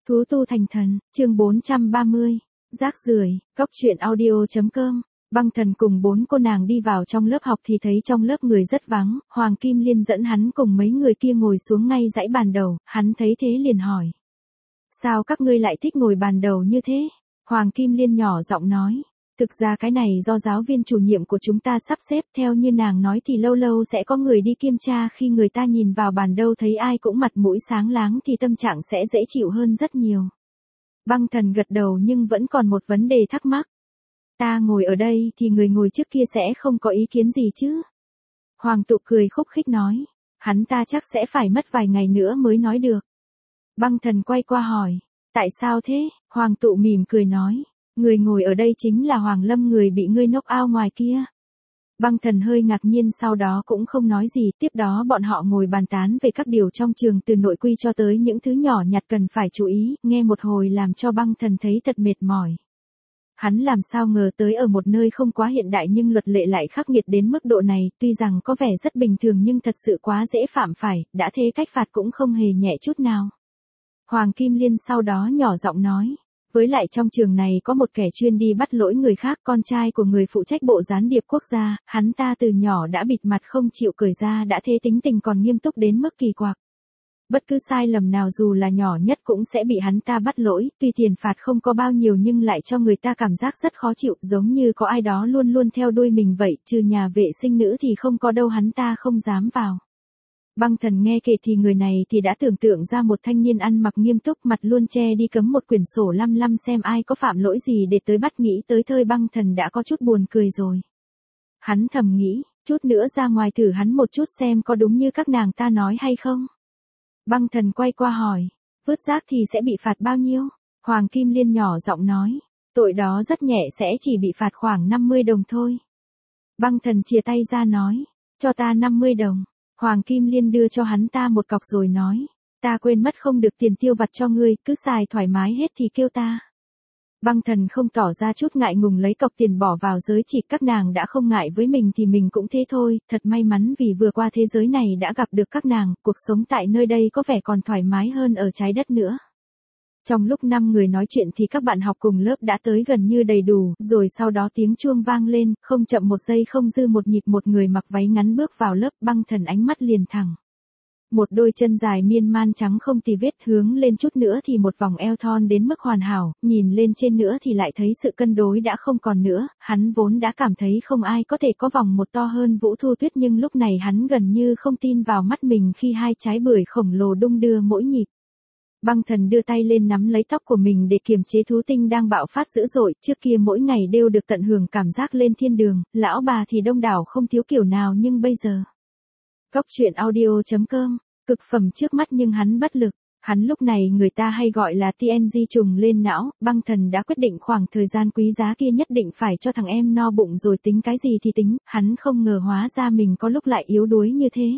Thú tu thành thần, chương 430, rác rưởi, góc truyện audio.com. Băng Thần cùng 4 cô nàng đi vào trong lớp học thì thấy trong lớp người rất vắng, Hoàng Kim Liên dẫn hắn cùng mấy người kia ngồi xuống ngay dãy bàn đầu, hắn thấy thế liền hỏi. Sao các ngươi lại thích ngồi bàn đầu như thế? Hoàng Kim Liên nhỏ giọng nói. Thực ra cái này do giáo viên chủ nhiệm của chúng ta sắp xếp, theo như nàng nói thì lâu lâu sẽ có người đi kiểm tra, khi người ta nhìn vào bàn đầu thấy ai cũng mặt mũi sáng láng thì tâm trạng sẽ dễ chịu hơn rất nhiều. Băng Thần gật đầu nhưng vẫn còn một vấn đề thắc mắc. Ta ngồi ở đây thì người ngồi trước kia sẽ không có ý kiến gì chứ? Hoàng Tụ cười khúc khích nói. Hắn ta chắc sẽ phải mất vài ngày nữa mới nói được. Băng Thần quay qua hỏi. Tại sao thế? Hoàng Tụ mỉm cười nói. Người ngồi ở đây chính là Hoàng Lâm, người bị ngươi knock out ngoài kia. Băng Thần hơi ngạc nhiên, sau đó cũng không nói gì. Tiếp đó bọn họ ngồi bàn tán về các điều trong trường, từ nội quy cho tới những thứ nhỏ nhặt cần phải chú ý, nghe một hồi làm cho Băng Thần thấy thật mệt mỏi. Hắn làm sao ngờ tới ở một nơi không quá hiện đại nhưng luật lệ lại khắc nghiệt đến mức độ này, tuy rằng có vẻ rất bình thường nhưng thật sự quá dễ phạm phải, đã thế cách phạt cũng không hề nhẹ chút nào. Hoàng Kim Liên sau đó nhỏ giọng nói. Với lại trong trường này có một kẻ chuyên đi bắt lỗi người khác, con trai của người phụ trách bộ gián điệp quốc gia, hắn ta từ nhỏ đã bịt mặt không chịu cởi ra, đã thế tính tình còn nghiêm túc đến mức kỳ quặc. Bất cứ sai lầm nào dù là nhỏ nhất cũng sẽ bị hắn ta bắt lỗi, tuy tiền phạt không có bao nhiêu nhưng lại cho người ta cảm giác rất khó chịu, giống như có ai đó luôn luôn theo đuôi mình vậy, trừ nhà vệ sinh nữ thì không có đâu hắn ta không dám vào. Băng Thần nghe kể thì người này thì đã tưởng tượng ra một thanh niên ăn mặc nghiêm túc, mặt luôn che đi, cấm một quyển sổ lăm lăm xem ai có phạm lỗi gì để tới bắt, nghĩ tới thời Băng Thần đã có chút buồn cười rồi. Hắn thầm nghĩ, chút nữa ra ngoài thử hắn một chút xem có đúng như các nàng ta nói hay không. Băng Thần quay qua hỏi, vứt rác thì sẽ bị phạt bao nhiêu? Hoàng Kim Liên nhỏ giọng nói, tội đó rất nhẹ, sẽ chỉ bị phạt khoảng 50 đồng thôi. Băng Thần chìa tay ra nói, cho ta 50 đồng. Hoàng Kim Liên đưa cho hắn ta một cọc rồi nói, ta quên mất không được tiền tiêu vặt cho ngươi, cứ xài thoải mái hết thì kêu ta. Băng Thần không tỏ ra chút ngại ngùng lấy cọc tiền bỏ vào giới chỉ, các nàng đã không ngại với mình thì mình cũng thế thôi, thật may mắn vì vừa qua thế giới này đã gặp được các nàng, cuộc sống tại nơi đây có vẻ còn thoải mái hơn ở trái đất nữa. Trong lúc 5 người nói chuyện thì các bạn học cùng lớp đã tới gần như đầy đủ, rồi sau đó tiếng chuông vang lên, không chậm một giây không dư một nhịp, một người mặc váy ngắn bước vào lớp. Băng Thần ánh mắt liền thẳng. Một đôi chân dài miên man trắng không tì vết, hướng lên chút nữa thì một vòng eo thon đến mức hoàn hảo, nhìn lên trên nữa thì lại thấy sự cân đối đã không còn nữa, hắn vốn đã cảm thấy không ai có thể có vòng một to hơn Vũ Thu Tuyết nhưng lúc này hắn gần như không tin vào mắt mình khi hai trái bưởi khổng lồ đung đưa mỗi nhịp. Băng Thần đưa tay lên nắm lấy tóc của mình để kiềm chế thú tinh đang bạo phát dữ dội, trước kia mỗi ngày đều được tận hưởng cảm giác lên thiên đường, lão bà thì đông đảo không thiếu kiểu nào nhưng bây giờ. Góc truyện audio.com, cực phẩm trước mắt nhưng hắn bất lực, hắn lúc này người ta hay gọi là TNG trùng lên não, Băng Thần đã quyết định khoảng thời gian quý giá kia nhất định phải cho thằng em no bụng rồi tính cái gì thì tính, hắn không ngờ hóa ra mình có lúc lại yếu đuối như thế.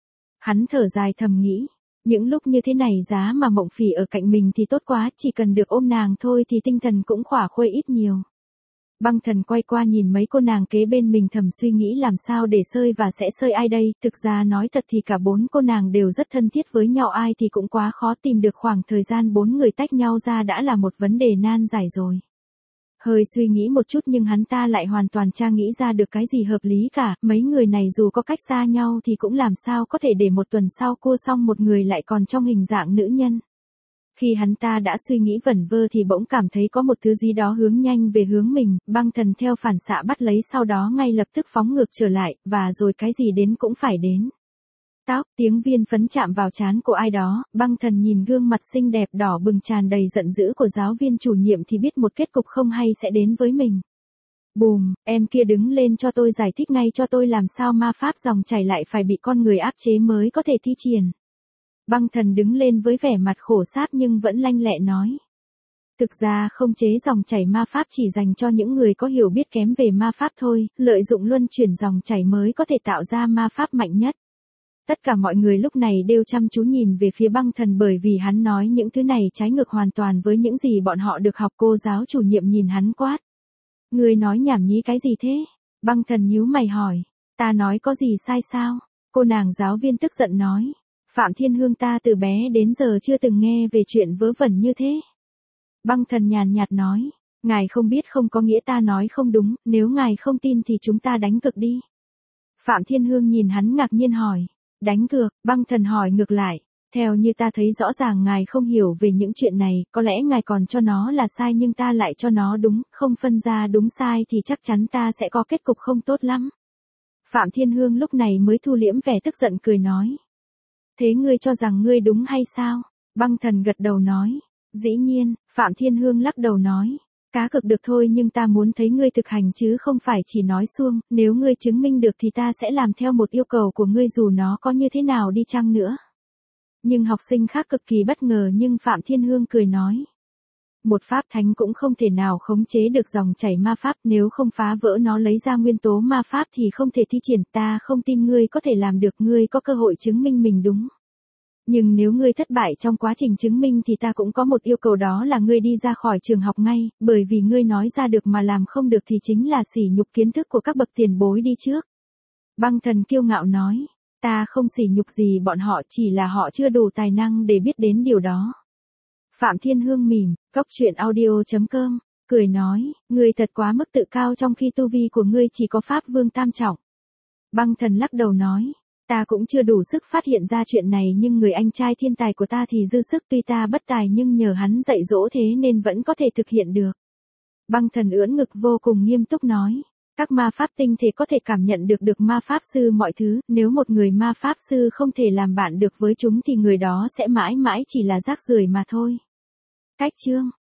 Hắn thở dài thầm nghĩ. Những lúc như thế này giá mà Mộng Phỉ ở cạnh mình thì tốt quá, chỉ cần được ôm nàng thôi thì tinh thần cũng khỏa khuây ít nhiều. Băng Thần quay qua nhìn mấy cô nàng kế bên mình thầm suy nghĩ làm sao để sơi và sẽ sơi ai đây, thực ra nói thật thì cả 4 cô nàng đều rất thân thiết với nhau, ai thì cũng quá khó tìm được khoảng thời gian 4 người tách nhau ra đã là một vấn đề nan giải rồi. Hơi suy nghĩ một chút nhưng hắn ta lại hoàn toàn tra nghĩ ra được cái gì hợp lý cả, mấy người này dù có cách xa nhau thì cũng làm sao có thể để một tuần sau cua xong một người lại còn trong hình dạng nữ nhân. Khi hắn ta đã suy nghĩ vẩn vơ thì bỗng cảm thấy có một thứ gì đó hướng nhanh về hướng mình, Băng Thần theo phản xạ bắt lấy, sau đó ngay lập tức phóng ngược trở lại, và rồi cái gì đến cũng phải đến. Tóc, tiếng viên phấn chạm vào trán của ai đó, Băng Thần nhìn gương mặt xinh đẹp đỏ bừng tràn đầy giận dữ của giáo viên chủ nhiệm thì biết một kết cục không hay sẽ đến với mình. Bùm, em kia đứng lên cho tôi giải thích ngay cho tôi làm sao ma pháp dòng chảy lại phải bị con người áp chế mới có thể thi triển. Băng Thần đứng lên với vẻ mặt khổ sáp nhưng vẫn lanh lẹ nói. Thực ra không chế dòng chảy ma pháp chỉ dành cho những người có hiểu biết kém về ma pháp thôi, lợi dụng luân chuyển dòng chảy mới có thể tạo ra ma pháp mạnh nhất. Tất cả mọi người lúc này đều chăm chú nhìn về phía Băng Thần bởi vì hắn nói những thứ này trái ngược hoàn toàn với những gì bọn họ được học. Cô giáo chủ nhiệm nhìn hắn quát. Người nói nhảm nhí cái gì thế? Băng Thần nhíu mày hỏi. Ta nói có gì sai sao? Cô nàng giáo viên tức giận nói. Phạm Thiên Hương ta từ bé đến giờ chưa từng nghe về chuyện vớ vẩn như thế. Băng Thần nhàn nhạt nói, ngài không biết không có nghĩa ta nói không đúng, nếu ngài không tin thì chúng ta đánh cược đi. Phạm Thiên Hương nhìn hắn ngạc nhiên hỏi, đánh cược, Băng Thần hỏi ngược lại, theo như ta thấy rõ ràng ngài không hiểu về những chuyện này, có lẽ ngài còn cho nó là sai nhưng ta lại cho nó đúng, không phân ra đúng sai thì chắc chắn ta sẽ có kết cục không tốt lắm. Phạm Thiên Hương lúc này mới thu liễm vẻ tức giận cười nói. Thế ngươi cho rằng ngươi đúng hay sao? Băng Thần gật đầu nói. Dĩ nhiên, Phạm Thiên Hương lắc đầu nói. Cá cược được thôi nhưng ta muốn thấy ngươi thực hành chứ không phải chỉ nói suông, nếu ngươi chứng minh được thì ta sẽ làm theo một yêu cầu của ngươi dù nó có như thế nào đi chăng nữa. Nhưng học sinh khác cực kỳ bất ngờ nhưng Phạm Thiên Hương cười nói. Một pháp thánh cũng không thể nào khống chế được dòng chảy ma pháp, nếu không phá vỡ nó lấy ra nguyên tố ma pháp thì không thể thi triển, ta không tin ngươi có thể làm được, ngươi có cơ hội chứng minh mình đúng. Nhưng nếu ngươi thất bại trong quá trình chứng minh thì ta cũng có một yêu cầu, đó là ngươi đi ra khỏi trường học ngay, bởi vì ngươi nói ra được mà làm không được thì chính là sỉ nhục kiến thức của các bậc tiền bối đi trước. Băng Thần kiêu ngạo nói, ta không sỉ nhục gì bọn họ, chỉ là họ chưa đủ tài năng để biết đến điều đó. Phạm Thiên Hương mỉm, coctruyện.audio.com, cười nói, ngươi thật quá mức tự cao trong khi tu vi của ngươi chỉ có Pháp Vương Tam Trọng. Băng Thần lắc đầu nói, ta cũng chưa đủ sức phát hiện ra chuyện này nhưng người anh trai thiên tài của ta thì dư sức, tuy ta bất tài nhưng nhờ hắn dạy dỗ thế nên vẫn có thể thực hiện được. Băng Thần ưỡn ngực vô cùng nghiêm túc nói, các ma pháp tinh thể có thể cảm nhận được ma pháp sư mọi thứ, nếu một người ma pháp sư không thể làm bạn được với chúng thì người đó sẽ mãi mãi chỉ là rác rưởi mà thôi. Cách chương